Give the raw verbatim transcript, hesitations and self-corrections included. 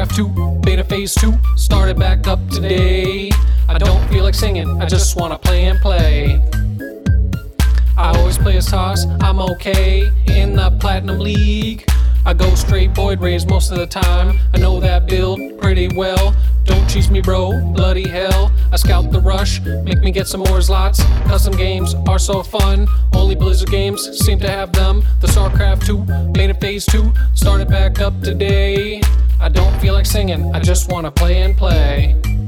StarCraft two, beta phase two, started back up today. I don't feel like singing, I just wanna play and play. I always play as Toss, I'm okay in the Platinum League. I go straight Void Rays most of the time, I know that build pretty well. Don't cheese me bro, bloody hell. I scout the rush, make me get some more slots. Custom games are so fun, only Blizzard games seem to have them. The StarCraft two, beta phase two, started back up today. I don't feel like singing, I just wanna play and play.